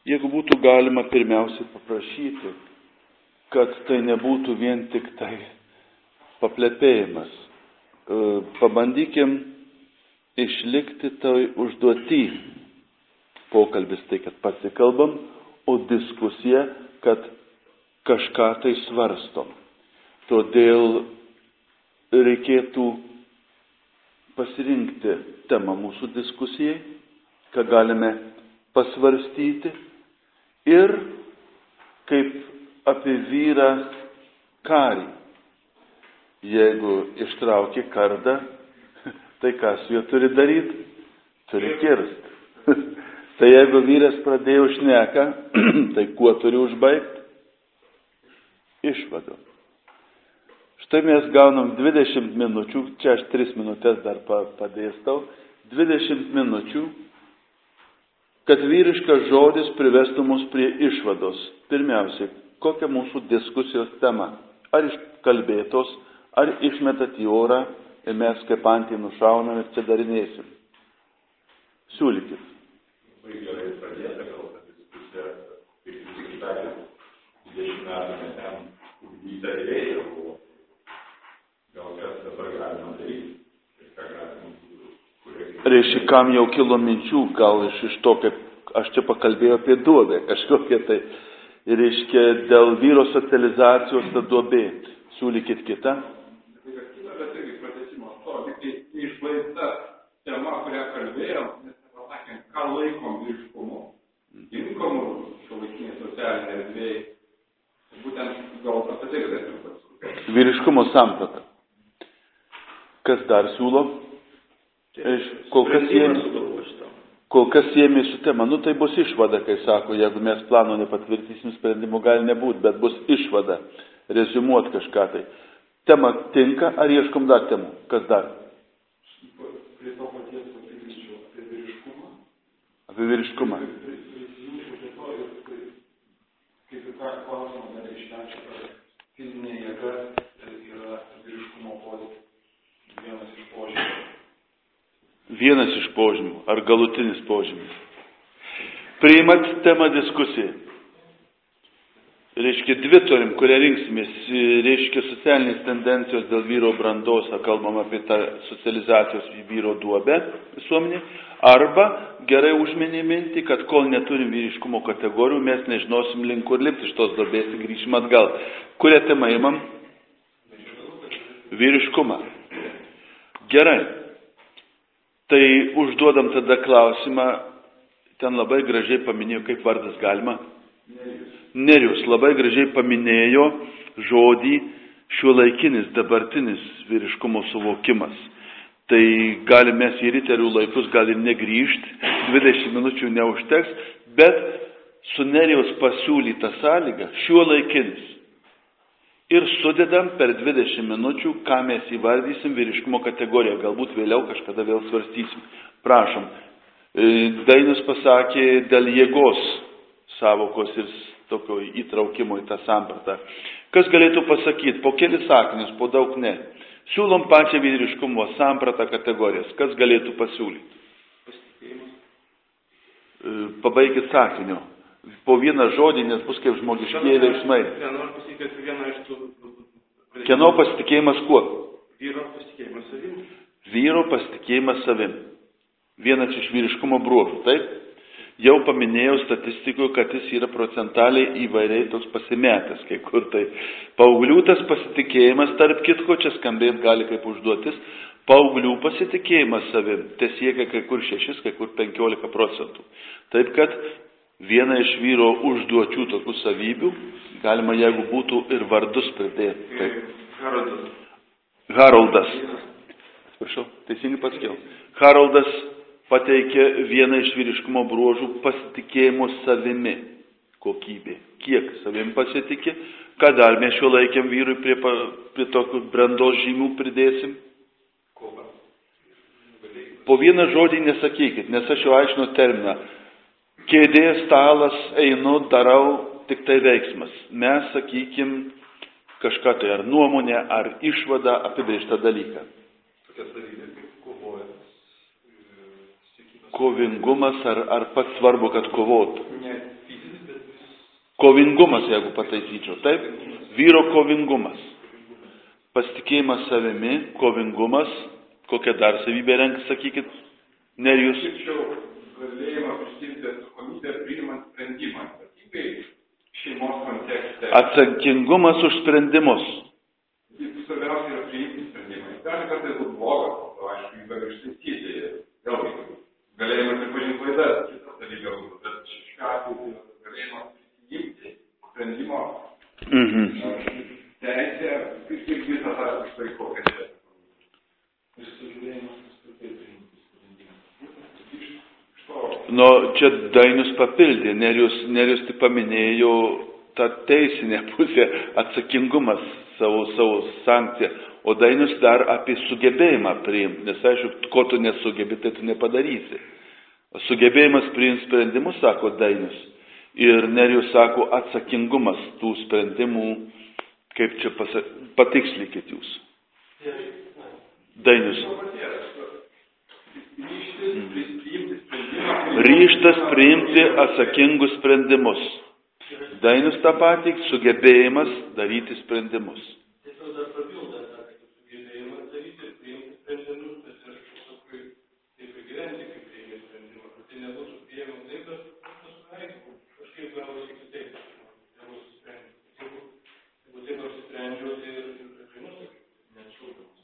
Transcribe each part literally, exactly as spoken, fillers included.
Jeigu būtų galima pirmiausiai paprašyti, kad tai nebūtų vien tik tai paplepėjimas. Pabandykim išlikti tai užduotį. Pokalbis tai, kad pasikalbam, o diskusija, kad kažką tai svarstom. Todėl reikėtų pasirinkti temą mūsų diskusijai, ką galime pasvarstyti ir kaip apie vyrą karį. Jeigu ištrauki kardą, tai ką su juo turi daryti? Turi kirsti. Tai jeigu vyras pradėjo šneką, tai kuo turi užbaigti? Išvadu. Štai mes gaunam dvidešimt minučių, čia aš tris minutės dar padėstau, dvidešimt minučių, kad vyriškas žodis privestų mus prie išvados. Pirmiausiai, kokia mūsų diskusijos tema? Ar iškalbėtos, ar išmetat į orą ir mes kaip antį nušaunam ir čia darinėsim? Siūlykit. Labai gerai pradėta gal ta diskusija, kaip jūs sakėte, dvidešimt metų mes ten įtarėjai buvo. Gal kas dabar galima daryti, ir ką galima daryti. Reiškia, kam jau kilo minčių, gal iš, iš to, kaip aš čia pakalbėjau apie duobę, kažkokie tai, reiškia, dėl vyro socializacijos ta duobė. Siūlykit kitą. Tai kas kita, bet irgi pratęsimo to, tik tai neišlaista tema, kurią kalbėjom, nes pasakėm, ką laikom vyriškumu, tinkamu šiuolaikinėje socialinėje erdvėje. Būtent gal apie tai galėtume pasakyti. Vyriškumo samprata. Kas dar siūlo? Kol kas siejami, kol kas siejami su tema. Nu tai bus išvada, kai sako, jeigu mes plano nepatvirtysim, sprendimų gali nebūti, bet bus išvada. Reziumuot kažką tai. Tema tinka, ar ieškom dar temų? Kas dar? Prie to paties pasakyčiau apie vyriškumą. Apie vyriškumą. Kaip ir ką klausimą dar išnečiau, kad fizinė jėga yra vyriškumo poreikis. Vienas iš požymių. Vienas iš požymių. Ar galutinis požymis? Priimat temą diskusijai. Reiškia, dvi turim, kurie rinksimės. Reiškia, socialinės tendencijos dėl vyro brandos, kalbam apie tą socializacijos vyro duobę visuomenė. Arba gerai užmenė mintį, kad kol neturim vyriškumo kategorijų, mes nežinosim link kur lipti iš tos duobės ir grįžim atgal. Kurią temą imam? Vyriškumą. Gerai. Tai užduodam tada klausimą, ten labai gražiai paminėjo, kaip vardas galima. Nerijus labai gražiai paminėjo žodį šiuolaikinis, dabartinis vyriškumo suvokimas. Tai galim mes į riterių laikus gali negrįžti, dvidešimt minučių neužteks, bet su Nerijaus pasiūlyta sąlyga šiuolaikinis. Ir sudedam per dvidešimt minučių, ką mes įvardysim vyriškumo kategoriją. Galbūt vėliau kažkada vėl svarstysim. Prašom. Dainius pasakė dėl jėgos savokos ir tokio įtraukimo į tą sampratą. Kas galėtų pasakyti? Po kelis sakinius, po daug ne. Siūlom pačią vyriškumo sampratą kategorijas. Kas galėtų pasiūlyti? Pasitikėjimas. Pabaikit sakinio. Po vieną žodį, nes bus kaip žmogiškieji veiksmai. Noriu pasakyti vieną iš tų... Kieno pasitikėjimas kuo? Vyro pasitikėjimas savim. Vyro pasitikėjimas savim. Vienas iš vyriškumo bruožų, taip? Jau paminėjau statistikoje, kad jis yra procentaliai įvairiai toks pasimetęs, kai kur tai. Paauglių tas pasitikėjimas, tarp kitko, čia skambėt gali kaip užduotis, paauglių pasitikėjimas savim, tai siekia kai kur šešis, kai kur penkiolika procentų. Taip kad viena iš vyro užduočių tokių savybių, galima jeigu būtų ir vardus pridėti. Taip. Haroldas. Haroldas. Atsiprašau, teisingai pasakiau. Haroldas pateikė vieną iš vyriškumo bruožų pasitikėjimo savimi kokybė. Kiek savim pasitikė, ką dar mes šiuo laikiam vyrui prie, prie tokių brandos žymių pridėsim? Kova. Po vieną žodį nesakykit, nes aš jau aiškinu terminą. Kėdė, stalas, einu, darau, tik tai veiksmas. Mes sakykim kažką tai ar nuomonę, ar išvadą apibrėžtą dalyką. Tokia savybė kaip kovojimas. Kovingumas ar, ar pats svarbu, kad kovotų? Ne, Kovingumas, jeigu pataisyčiau. Taip? Vyro kovingumas. Pasitikėjimas savimi, kovingumas. Kokią dar savybę renk, sakykit, Nerijus? Sakyčiau, galėjimą prisimti atsakomybę priimant sprendimą. Ypatingai šeimos kontekste. Atsakingumas už sprendimus. Svarbiausia yra priimti sprendimą. Gali kartais būti blogas, o aišku, jį gali ištaisyti. Vėlgi, galėjimą pripažinti klaidas, kitas dalykas, bet šiuo atveju galėjimą prisimti sprendimo Mhm. teisę, kaip tik visą tą išlaiko, kad čia. Ir sužiūrėjimas apskritai priimti sprendimą. Iš to. Nu, čia Dainius papildė, Nerijus, Nerijus tik paminėjo tą teisinę pusę, atsakingumas savo, savo sankciją, o Dainius dar apie sugebėjimą priimti, nes aišku, ko tu nesugebi, tai tu nepadarysi. Sugebėjimas priimti sprendimus, sako Dainius, ir Nerijus sako atsakingumas tų sprendimų, kaip čia pasa... patikslikit jūs. Dainius. Ryžtas priimti atsakingus sprendimus. Dainius tą patį, sugebėjimas daryti sprendimus. Tiesiog dar papildą tą, kad sugebėjimas daryti ir priimti sprendimus, bet ir paskui taip ir gyventi, kaip reikia sprendimą. Kad tai nebūtų priėmimo taip, bet pasitaiko, kažkaip gavosi kitaip, negu susprendžiu. Jeigu taip apsisprendžiau, tai ir priimu, neatšaukiamas.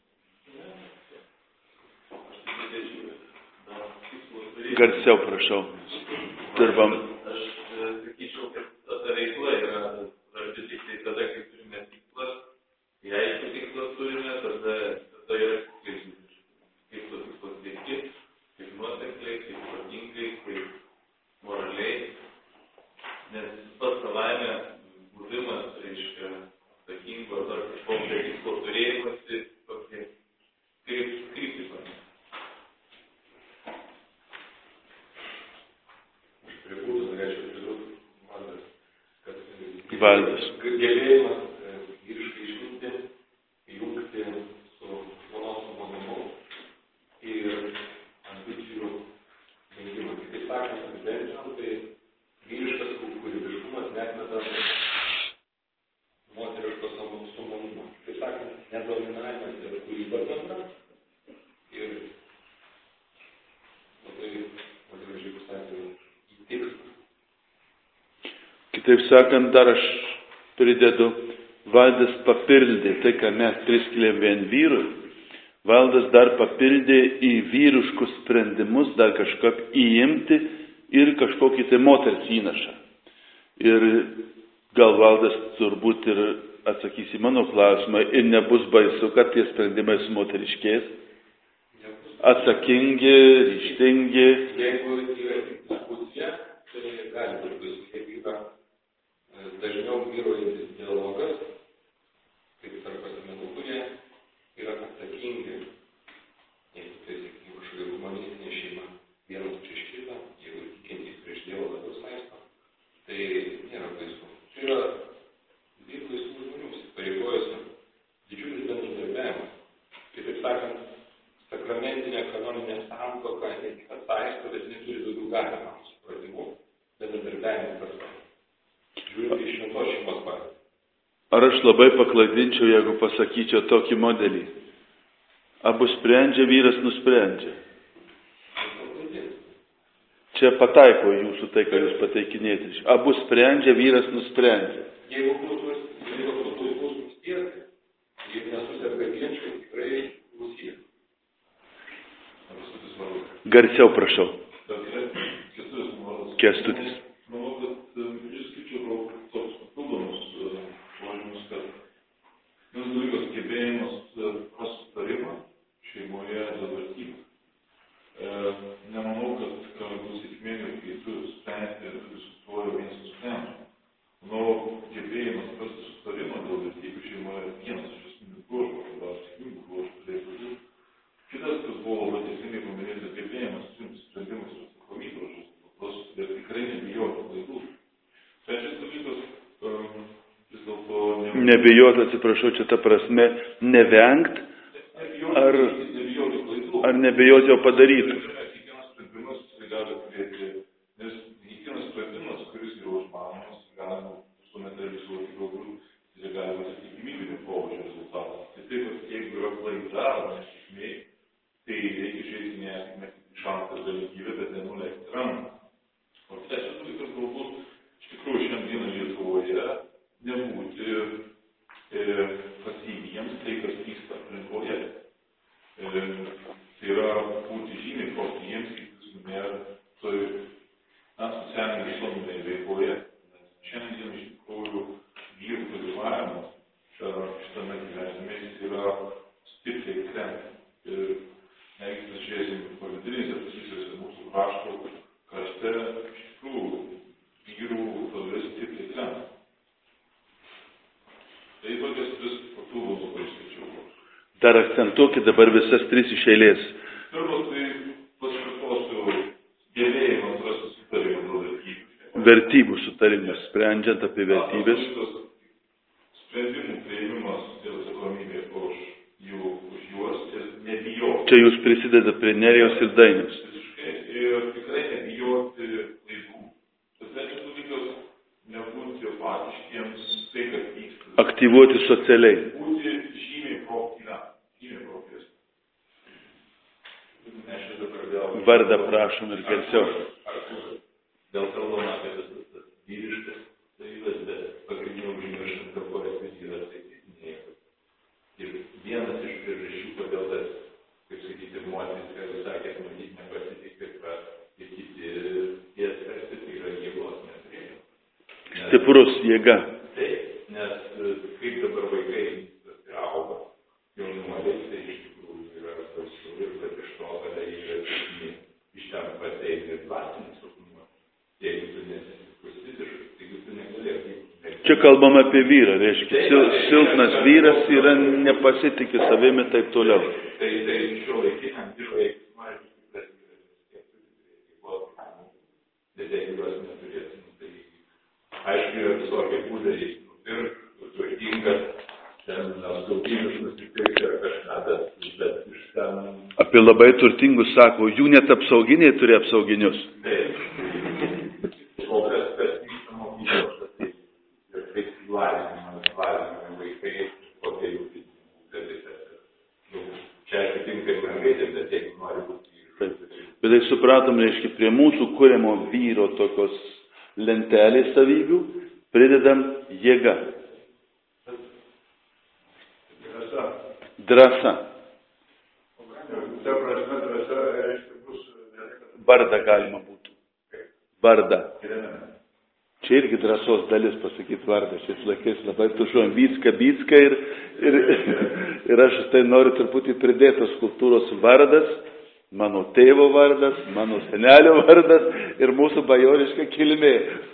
Aš tai dėčiau, dar tikslus daryti. Garsiau, prašau. Dirbam. Aš sakyčiau, kad ta veikla yra svarbi tik tai tada, kai turime tikslą. Jeigu tikslą turime, tada, tada yra tiksliai. Kaip to tikslas veiki, kaip nuosekliai, kaip protingai, kaip moraliai. Nes pats savaime buvimas, reiškia, atsakingo ar kažkokio tikslo turėjimas, tai tokie kaip kryptis. Aš prie būdų norėčiau pridurti, Valdas, kad Valdas. gebėjimas vyriškai išminti, jungti su žmonos malonumu ir ambicijų vengimą. Kitaip sakant, apibendrinant, tai vyriškas kūrybiškumas neatmeta moteriško sumanumo. Kitaip sakant, nedominavimas ir kūryba bendra ir labai, labai gražiai pasakė, į tikslą. Kitaip sakant, dar aš pridedu, Valdas papildė tai, ką mes priskiriam vien vyrui. Valdas dar papildė į vyriškus sprendimus, dar kažką įimti ir kažkokį tai moters įnašą. Ir gal Valdas turbūt ir atsakys į mano klausimą ir nebus baisu, kad tie sprendimai moteriškės. Atsakingi, ryžtingi. Jeigu yra diskusija, tai gali būti baisu, kaip yra dažniau vyruojantis dialogas, kaip tarp asmenų, kurie yra atsakingi. Jeigu tai, sakykime, kažkokia humanistinė šeima, vienas prieš kitą, jeigu tikintys prieš Dievą labiau saisto, tai nėra baisu. Čia yra dviejų laisvų žmonių, įsipareigojusių didžiulis bendradarbiavimas. Kitaip sakant, sakramentinė kanoninė santuoka ne tik atsaisto, bet neturi daugiau galima supratimų, bendradarbiavimo kartu. Žiūrint iš šventos šeimos pavyzdį. Ar aš labai paklaidinčiau, jeigu pasakyčiau tokį modelį? Abu sprendžia, vyras nusprendžia. Čia pataiko jūsų tai, ką jūs pateikinėte. Abu sprendžia, vyras nusprendžia. Jeigu būtų klausimus tiek, jeigu nesusirga ginčai, tikrai klausyti. Garsiau prašau. Kęstutis. Manau, kad išskaičiau toks papildomus požymius, kad vienas dalykas gebėjimas rast sutarimą šeimoje dėl vertybių. Nemanau, kad bus sėkmingai, kai tu spręsti ir diskutuoji vienas su sprendžiu. Manau, gebėjimas rasti sutarimą dėl vertybių šeimoje vienas iš esminių bruožų, arba sėkmingų bruožų turėtų būti. Kitas, kas buvo labai teisingai paminėtas, gebėjimas priimti sprendimus ir atsakomybę už tos ir tikrai nebijoti klaidų. Trečias dalykas, vis dėlto... Nebijoti, atsiprašau, čia ta prasme, nevengt, ar, ar nebijoti jau padaryti. Kiekvienas sprendimas gali turėti, nes kiekvienas sprendimas, kuris yra užmanomas, gali dalykas galbūt iš tikrųjų šiandieną Lietuvoje nebūti e, pasyviems tai, kas vyksta aplinkoje. E, tai yra būti žymiai proaktyviems, kaip jūs minėjote, toj socialinėje visuomenėje veikloje. Nes šiandien iš tikrųjų vyrų dalyvavimas šitame gyvenime yra stipriai krenta. Ir jeigu mes žiūrėsim pavyzdinėse pozicijose mūsų krašto krašte, iš tikrųjų vyrų dalis stipriai krenta. Tai tokias tris papildomus labai skaičiau. Dar akcentuokit dabar visas tris iš eilės. Pirmas, tai pasikartosiu gebėjimas rasti sutarimą dėl vertybių. Vertybių sutarimas, sprendžiant apie vertybės. Sprendimų priėmimas ir atsakomybė už jų, už juos ir nebijoti. Čia jūs prisideda prie Nerijos ir Dainiaus. Visiškai. Ir tikrai nebijoti klaidų. Tas trečias dalykas - nebūti apatiškiems tai, kad vyksta. Aktyvuoti socialiai. Būti žymiai proaktyviam. Žymiai proaktyviam. Aš dabar vėl. Vardą prašom ir garsiau. Dėl kalbama apie visas tas vyriškas savybės, bet pagrindinių užmirštant kalboje, kad yra tai nieko. Ir vienas iš priežasčių, kodėl tas, kaip sakyti, moteris, ką jūs sakėt, matyt, nepasitikė, kad ir kiti tie aspektai, tai yra jėgos neturėjo. Stiprus jėga. Taip, nes kaip dabar vaikai ir auga, jaunuoliai, tai iš tikrųjų yra baisu ir kad iš to, kada jie yra iš ten pateikti ir dvasinis silpnumas. Jeigu tu nesistiprus fiziškai, taigi tu negalėtum. Čia kalbam apie vyrą, reiškia, sil, silpnas vyras yra nepasitikė savimi taip toliau. Tai, tai šio laikinam vyrai mažai supras vyras, kiek turi veiklos, bet jeigu juos neturėsim, tai aišku yra visokie būdai, nupirk, turtingas, ten apsauginius nusipirkti ar kažką, bet, bet iš ten... Apie labai turtingus sako, jų net apsauginiai turi apsauginius. Taip. O kas, kas vyksta mokyklose, tai ir kaip lavinimai, lavinimai vaikai, kokie jų dalykas. Čia atitinka mergaitė, bet jeigu nori būti vyriškas. Bet tai supratom, reiškia, prie mūsų kuriamo vyro tokios lentelės savybių pridedam jėga. Drąsa. Drąsa. Ta prasme, drąsa reiškia bus... Vardą galima būtų. Vardą. Gyvename. Čia irgi drąsos dalis pasakyti vardą. Šiais laikais labai tušuojam Vycka, Bycka ir, ir, ir aš tai noriu truputį pridėti tos kultūros vardas, mano tėvo vardas, mano senelio vardas ir mūsų bajoriška kilmė.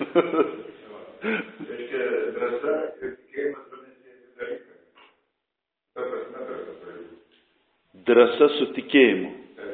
Reiškia drąsa ir tikėjimas vadinasi dalykai. Ta prasme, drąsa turi būti. Drąsa su tikėjimu.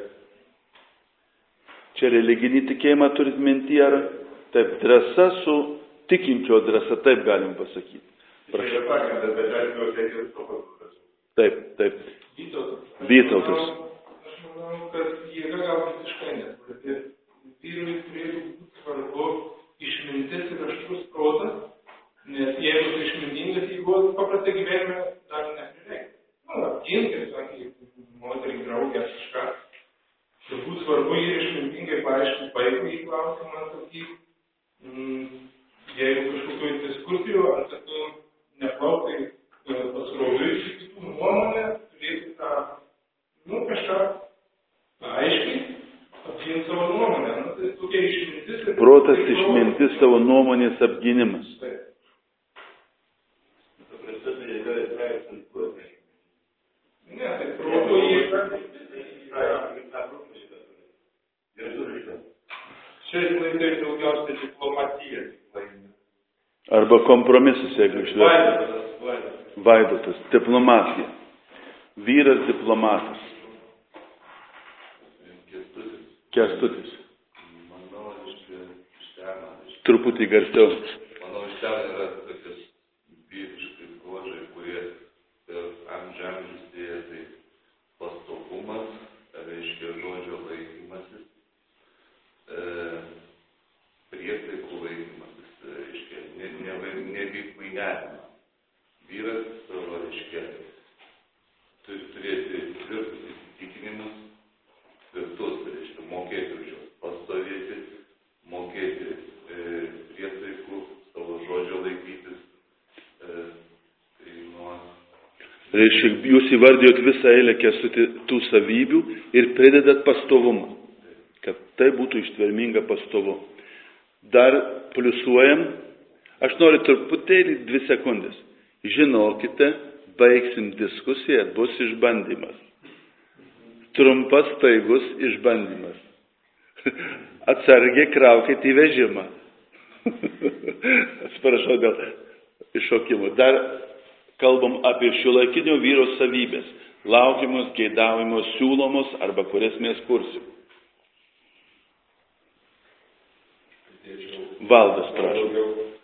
Čia religinį tikėjimą turit minti, ar taip, drąsa su tikinčio drąsa, taip galim pasakyti. Tai yra pagrindas, bet aišku, tai ir to pasakyti. Taip, taip. Vytautas. Vytautas. Aš manau, kad jėga gal visiškai nesvarbi. Vyrui turėtų būti svarbu išmintis ir aštrus protas, nes jeigu tu išmintingas, jeigu paprastai gyvenime dar neprireikia. Nu, apginti, sakė, moterį, draugę, kažką. Turbūt svarbu ir išmintingai paaiškinti vaikui į klausimą, sakyti, mm, jeigu kažkokių diskusijų, ar kad tu neplaukai pasroviui iš kitų nuomonę, turėti tą, nu, kažką aiškiai, apginti savo nuomonę. Nu, tai tokia išmintis. Protas, išmintis, savo nuomonės apgynimas. Taip. Ne, tai proto jėga. Šiais laikais daugiausiai diplomatija. Arba kompromisas, jeigu išversti. Vaidotas, Vaidotas. Vaidotas, diplomatija. Vyras diplomatas. Kęstutis. Kęstutis. Manau, iš ten. Truputį garsiau. Manau, iš ten yra tokios vyriškai bruožai, kurie per amžiamžius dėja tai pastovumas, reiškia žodžio laikymasis, e, priesaikų laikymasis, reiškia nevypainiavimas. Vyras savo, reiškia, turi turėti tvirtus įsitikinimus, tvirtus, reiškia, mokėti už juos pastovėti, mokėti e, Reiškia, jūs įvardėjot visą eilę Kęstuti tų savybių ir pridedat pastovumą, kad tai būtų ištverminga pastovu. Dar pliusuojam, aš noriu truputėlį dvi sekundės. Žinokite, baigsim diskusiją, bus išbandymas. Trumpas, staigus išbandymas. Atsargiai kraukit į vežimą. Atsiprašau dėl iššokimo. Dar kalbam apie šiuolaikinio vyro savybės. Laukiamos, geidaujamos, siūlomos arba kurias mes kursim. Valdas, prašau.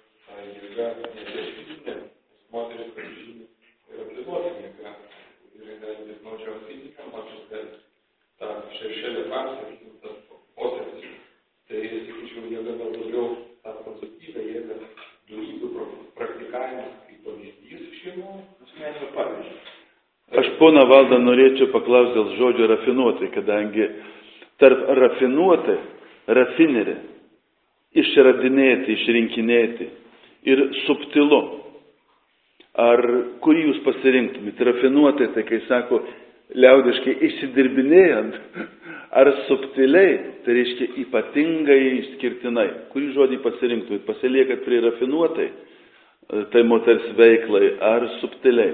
Moteris pažymė ir apliduotinė, ir gali naudžiau fiziką, mačiau, kad tą šešėlį parsą, tas posėdis, tai, sakyčiau, jėga gal daugiau tą konstruktyvę jėgą dalyvių praktikavimas kaip pavyzdys šeimų, asmeninio pavyzdžio. Aš poną Valdą norėčiau paklausti dėl žodžio rafinuotai, kadangi tarp rafinuotai, rafinerė, išradinėti, išrinkinėti ir subtilu. Ar kurį jūs pasirinktumėte? Rafinuotai, tai kai sako, liaudiškai išsidirbinėjant, ar subtiliai, tai reiškia ypatingai išskirtinai. Kurį žodį pasirinktumėte? Pasiliekat prie rafinuotai, tai moters veiklai, ar subtiliai?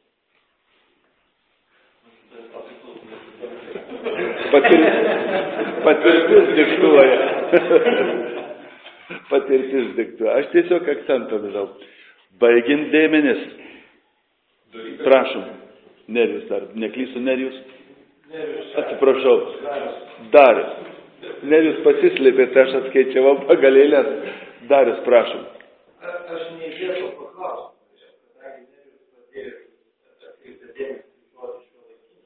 Patir... Patirtis diktuoja. Patirtis diktuoja. Aš tiesiog akcentą darau. Baigint dėmenis. Prašom. Nerijus dar. Neklysiu, Nerijus? Atsiprašau. Darius. Nerijus pasislėpė, tai aš atskaičiavau pagalėlės. Darius, prašom. Aš neįdėčiau paklausti, kadangi Nerijus pradėjo atkreipti dėmesį žodį šiuolaikinį.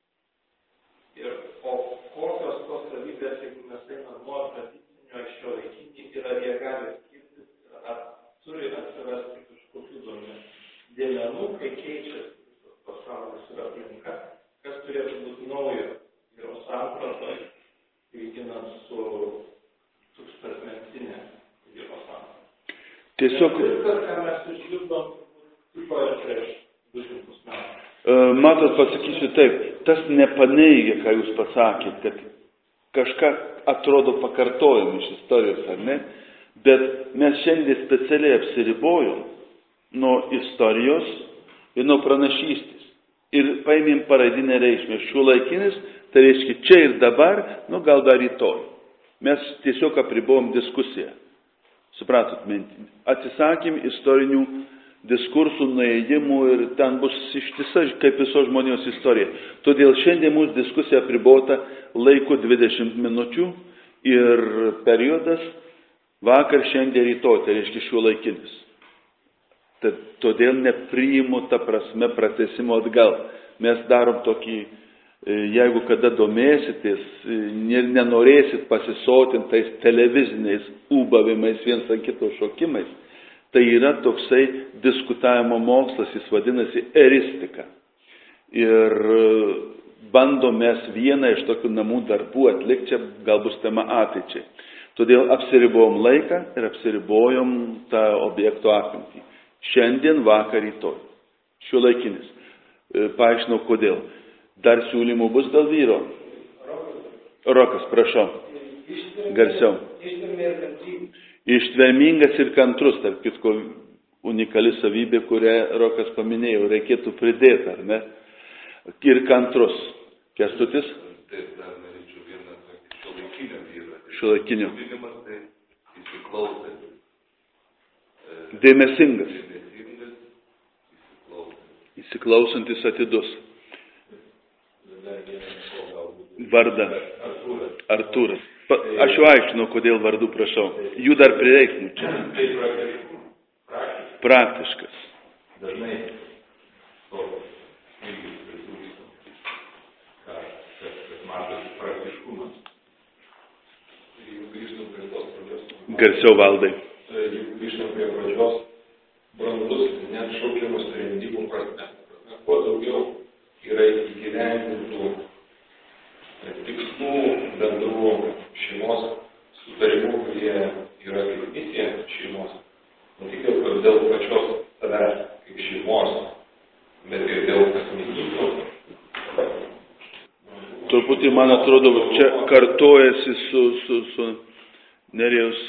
Ir o kokios tos savybės, jeigu mes einame nuo tradicinio šiuolaikinį, ir ar jie gali skirtis, ar turi atsirasti kažkokių dėmenų, kai keičiasi visas pasaulis ir aplinka, kas turėtų būti naujo ir sampratoje, lyginant su tūkstantmetinė vyro samprata. Tiesiog... Viskas, ką mes išgirdom, tipo ir prieš du šimtus metų. Matot, pasakysiu taip, tas nepaneigia, ką jūs pasakėt, kad kažką atrodo pakartojom iš istorijos, ar ne? Bet mes šiandien specialiai apsiribojom nuo istorijos ir nuo pranašystės. Ir paėmėm paradinę reikšmę. Šiuolaikinis, tai reiškia čia ir dabar, nu gal dar rytoj. Mes tiesiog apribojom diskusiją. Supratot mintį? Atsisakėm istorinių diskursų, nuėjimų ir ten bus ištisa kaip visos žmonijos istorija. Todėl šiandien mūsų diskusija apribota laiku dvidešimt minučių ir periodas vakar, šiandien, rytoj, tai reiškia šiuolaikinis. Tad todėl nepriimu tą prasme pratęsimo atgal. Mes darom tokį, jeigu kada domėsitės, nenorėsit pasisotinti tais televiziniais ūbavimais, viens ant kito šokimais, tai yra toksai diskutavimo mokslas, jis vadinasi eristika. Ir bandom mes vieną iš tokių namų darbų atlikti, čia gal bus tema ateičiai. Todėl apsiribojom laiką ir apsiribojom tą objekto apimtį. Šiandien, vakar, rytoj. Šiuolaikinis. Paaiškinau, kodėl. Dar siūlymų bus dėl vyro. Rokas, prašau. Garsiau. Ištvermingas ir kantrus, tarp kitko unikali savybė, kurią Rokas paminėjo, reikėtų pridėti, ar ne? Ir kantrus. Kęstutis? Taip, dar norėčiau vieną šiuolaikinio vyrą. Šiuolaikinio. Pavadinimas tai įsiklausantis. Dėmesingas. Dėmesingas, įsiklausantis. Įsiklausantis atidus. Vardą. Artūras. Artūras. Pa, aš jau aiškinau, kodėl vardų prašau. Jų dar prireiks čia. Praktiškas. Dažnai to irgi pritrūksta, kad matosi praktiškumas. Jeigu grįžtum prie tos pradžios. Garsiau, Valdai. Jeigu grįžtum prie pradžios, brandus net šaukiamų sprendimų prasme. Kuo daugiau yra įgyvendintų tikslų, bendrų šeimos sutarimų, kurie yra kaip misija šeimos. Ne tik dėl pačios savęs kaip šeimos, bet ir dėl Ir man atrodo, čia kartojasi su, su, su Nerijaus.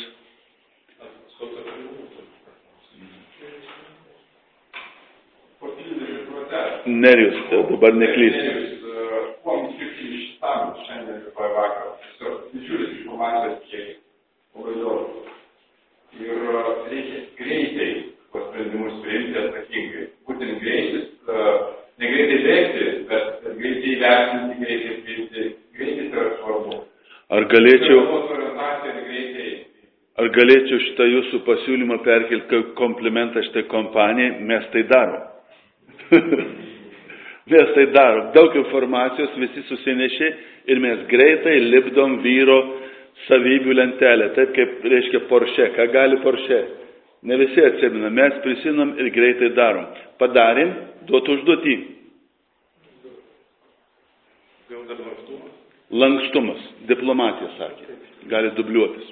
Nerijus, dabar neklysiu. Kuom skirtingi šitam šiandien rytoj vakarą. Tiesiog didžiulis informacijos kiekis. Labai daug. Ir reikia greitai tuos sprendimus priimti atsakingai. Būtent greitis, ne greitai bėgti, bet greitai įvertinti, greitai priimti. Greitis yra svarbu. Ar galėčiau, ar galėčiau šitą jūsų pasiūlymą perkelti kaip komplimentą šitai kompanijai? Mes tai darom. Mes tai darom. Daug informacijos visi susinešė ir mes greitai lipdom vyro savybių lentelę. Taip kaip reiškia Porsche. Ką gali Porsche? Ne visi atsimena. Mes prisinom ir greitai darom. Padarėm, duot užduotį. Lankstumas. Diplomatija sakė. Gali dubliuotis.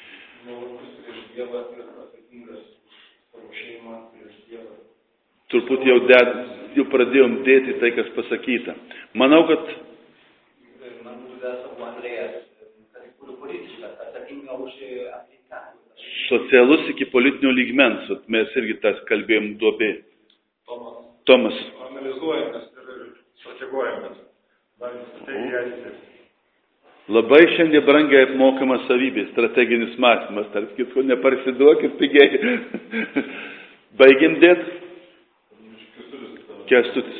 Turbūt jau ded, jau pradėjom dėti tai, kas pasakyta. Manau, kad socialus iki politinio lygmens, mes irgi tas kalbėjom duobė. Tomas. Tomas. Analizuojamės ir strateguojamės. Labai šiandien brangiai apmokama savybė, strateginis mąstymas, tarp kitko, neparsiduokit pigiai. Baigim dėt? Kęstutis.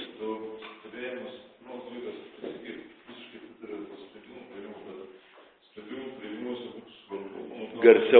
Garsiau.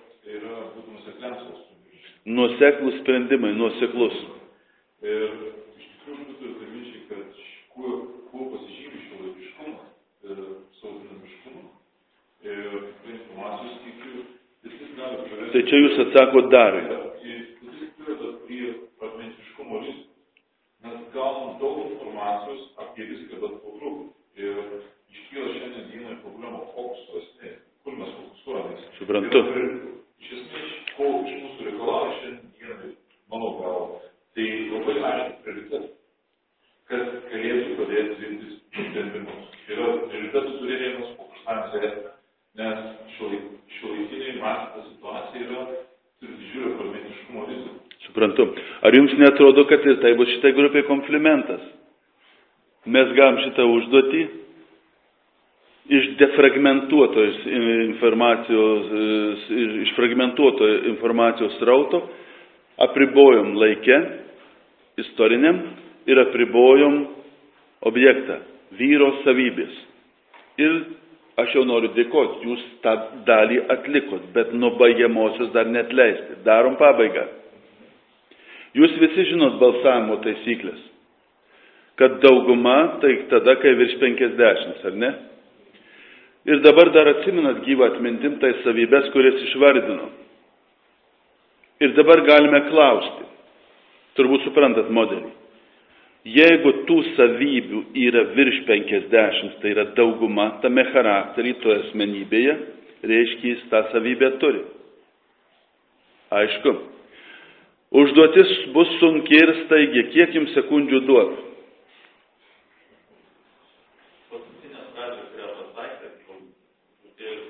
Nuoseklus sprendimai, nuoseklus. Ir iš tikrųjų turiu paminčiai, kad kuo, kuo pasižymi šiuolaikiškumas ir savo dinamiškumu ir informacijos kiekiu, jis gali prarasti. Tai čia jūs atsakot Dariui. Jis priveda prie fragmentiškumo rizikų. Mes gaunam daug informacijos apie viską, bet po truputį. Ir iškyla šiandien dienai problema fokuso esmė. Kur mes fokusuojamės? Suprantu. Ir, iš esmės, ko iš mūsų reikalauja šiandien dienai, mano galva, tai labai aiškiai prioritetas, kas galėtų padėti rinktis sprendimus. Yra prioritetų turėjimas, fokusavimas esmė, nes šiuolaikiniai mąstyta situacija yra turi didžiulio fragmentiškumo rizikų. Suprantu. Ar jums netrodo, kad ir tai bus šitai grupiai komplimentas? Mes gavom šitą užduotį iš defragmentuotos informacijos, iš fragmentuoto informacijos srauto, apribojom laikę istoriniam ir apribojom objektą, vyro savybės. Ir aš jau noriu dėkoti, jūs tą dalį atlikot, bet nuo baigiamosios dar neatleisti. Darom pabaigą. Jūs visi žinot balsavimo taisyklės, kad dauguma tai tada, kai virš penkiasdešimt, ar ne? Ir dabar dar atsimenat gyvą atmintim tai savybės, kurias išvardino. Ir dabar galime klausti, turbūt suprantat modelį. Jeigu tų savybių yra virš penkiasdešimt, tai yra dauguma tame charakterį, toje asmenybėje, reiškia jis tą savybę turi. Aišku. Užduotis bus sunki ir staigi. Kiek jums sekundžių duot? Paskutinės pradžios, kurią pasakė, truputėlį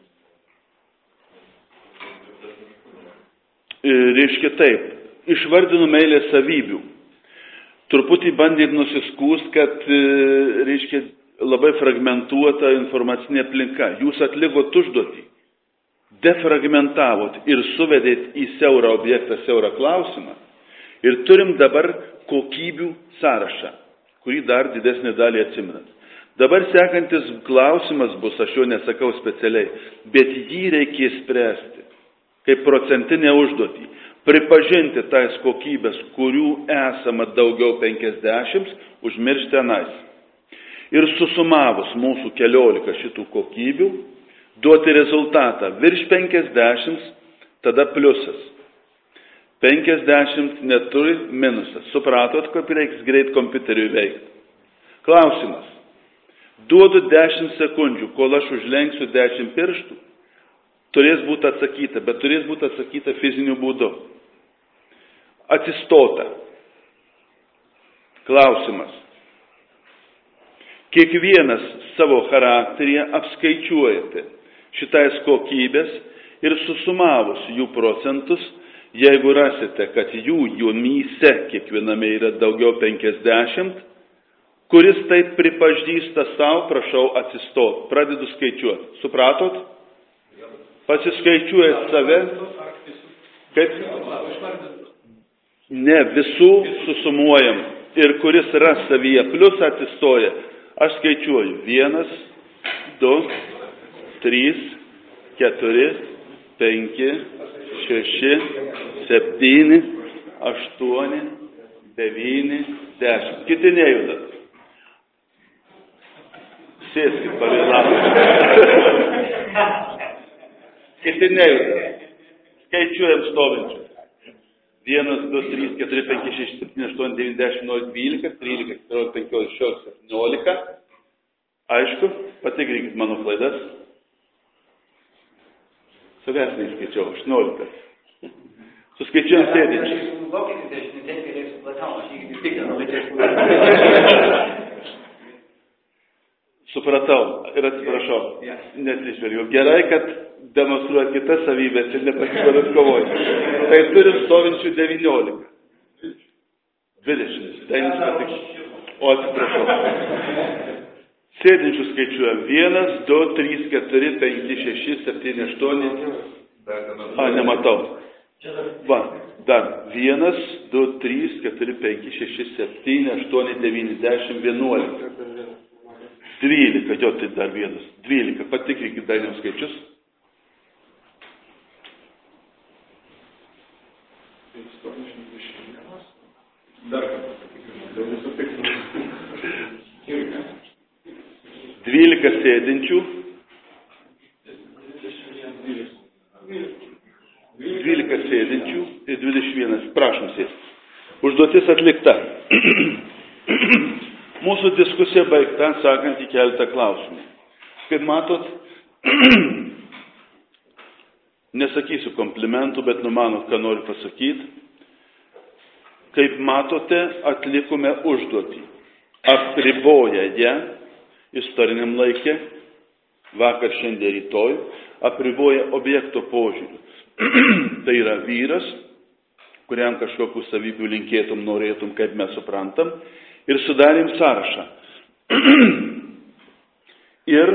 paaiškinti. Reiškia taip. Išvardinu meilės savybių. Truputį bandėt nusiskūst, kad, reiškia, labai fragmentuota informacinė aplinka. Jūs atlikot užduotį, defragmentavot ir suvedėt į siaurą objektą, siaurą klausimą. Ir turim dabar kokybių sąrašą, kurį dar didesnį dalį atsimenat. Dabar sekantis klausimas bus, aš jo nesakau specialiai, bet jį reikės spręsti, kaip procentinę užduotį. Pripažinti tais kokybės, kurių esama daugiau penkiasdešimt, užmiršti anais. Ir susumavus mūsų keliolika šitų kokybių, duoti rezultatą virš penkiasdešimt, tada pliusas. penkiasdešimt neturi minusas. Supratot, kaip reiks greit kompiuteriui veikti. Klausimas. Duodu dešimt sekundžių, kol aš užlenksiu dešimt pirštų, turės būti atsakyta, bet turės būti atsakyta fiziniu būdu. Atsistota. Klausimas. Kiekvienas savo charakteryje apskaičiuojate šitais kokybės ir susumavus jų procentus, jeigu rasite, kad jų jumyse kiekviename yra daugiau penkiasdešimt, kuris taip pripažįsta savo, prašau atsistot. Pradedu skaičiuoti. Supratot? Pasiskaičiuojat save. Kaip? Ne, visų susumuojam. Ir kuris ras savyje plius atsistoja. Aš skaičiuoju. Vienas, du, trys, keturi, penki, šeši, septyni, aštuoni, devyni, dešimt. Kiti nejudat. Sėskit pavėlavus. Kiti nejudat. Skaičiuojam stovinčius. Vienas, du, trys, keturi, penki, šeši, septyni, aštuoni, devyni, dešimt, vienuolika, dvylika, trylika, keturiolika, penkiolika, šešiolika, septyniolika. Aišku, patikrinkit mano klaidas. Savęs neįskaičiau, aštuoniolika. Suskaičiuojam sėdinčius. Supratau ir atsiprašau, nesižvelgiau. Gerai, kad demonstruoja kitas savybės ir nepasiduodat kovoti. Tai turi stovinčių devyniolika. dvidešimt. Tai nesatik. O atsiprašau. Sėdinčių skaičiuojam. Vienas, du, trys, keturi, penki, šeši, septyni, aštuoni. A, nematau. Va, dar. Vienas, du, trys, keturi, penki, šeši, septyni, aštuoni, devyni, dešimt, vienuolika. Dvylika, jo, tai dar vienas. Dvylika. Patikrinkit dainiam skaičius. Dar kartą. Dvylika sėdinčių. Dvylika sėdinčių ir dvidešimt vienas. Prašom sėsti. Užduotis atlikta. Mūsų diskusija baigta, sakant į keletą klausimų. Kaip matot, nesakysiu komplimentų, bet numanot, ką noriu pasakyti. Kaip matote, atlikome užduotį. Apriboję ją istoriniam laikė, vakar, šiandien, rytoj, apriboję objekto požiūriu. Tai yra vyras, kuriam kažkokių savybių linkėtum, norėtum, kaip mes suprantam, ir sudarėm sąrašą. Ir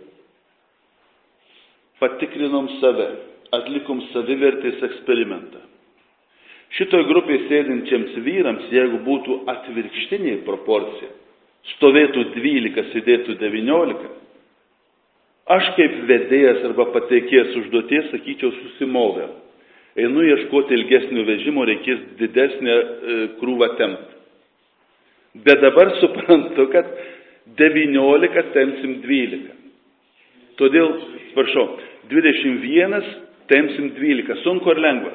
patikrinom save, atlikom savivertės eksperimentą. Šitoj grupėje sėdinčiams vyrams, jeigu būtų atvirkštinė proporcija, stovėtų dvylika, sėdėtų devyniolika, aš kaip vedėjas arba pateikėjas užduoties, sakyčiau, susimovę. Einu ieškoti ilgesnio vežimo, reikės didesnę e, krūvą tempti. Bet dabar suprantu, kad devyniolika tempsim dvylika. Todėl, prašau, dvidešimt vienas tempsim dvylika. Sunku ar lengva?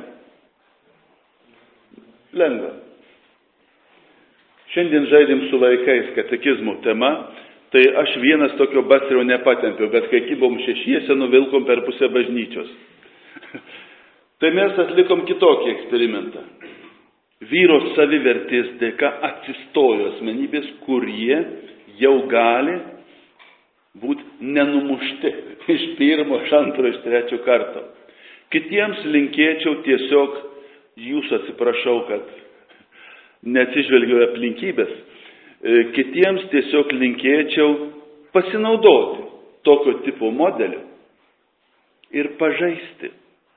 Lengva. Šiandien žaidėm su vaikais katekizmo tema, tai aš vienas tokio baserio nepatempiau, bet kai kibom šešiese, nuvilkom per pusę bažnyčios. Tai mes atlikom kitokį eksperimentą. Vyro savivertės dėka atsistojo asmenybės, kurie jau gali būti nenumušti iš pirmo, iš antro, iš trečio karto. Kitiems linkėčiau tiesiog, jūs atsiprašau, kad neatsižvelgiau aplinkybės, kitiems tiesiog linkėčiau pasinaudoti tokio tipo modeliu ir pažaisti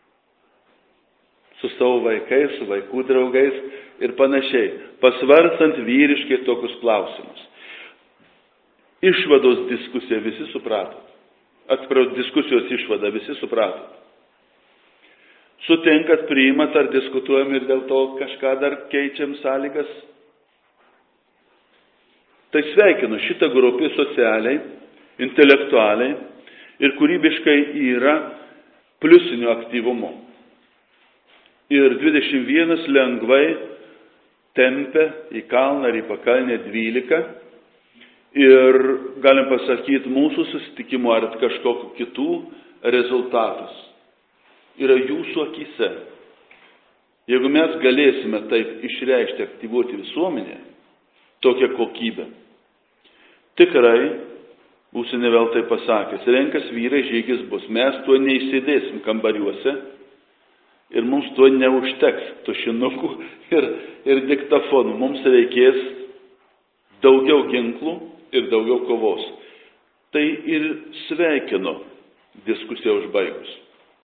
su savo vaikais, su vaikų draugais ir panašiai, pasvarstant vyriškai tokius klausimus. Išvados diskusiją visi supratot. Atsiprašau, diskusijos išvada visi supratot. Sutinkat, priimat ar diskutuojam ir dėl to kažką dar keičiam sąlygas? Tai sveikinu, šitą grupę socialiai, intelektualiai ir kūrybiškai yra pliusinio aktyvumo. Ir dvidešimt vienas lengvai tempia į kalną ar į pakalnę dvylika. Ir galim pasakyti mūsų susitikimo ar kažkokiu kitų rezultatus. Yra jūsų akyse. Jeigu mes galėsime taip išreikšti, aktyvuoti visuomenę, tokią kokybę, Tikrai, būsi neveltai pasakęs, renkas vyrai žygis bus, mes tuo neįsėdėsim kambariuose ir mums tuo neužteks tušinukų ir, ir diktafonų. Mums reikės daugiau ginklų ir daugiau kovos. Tai ir sveikino diskusiją užbaigus.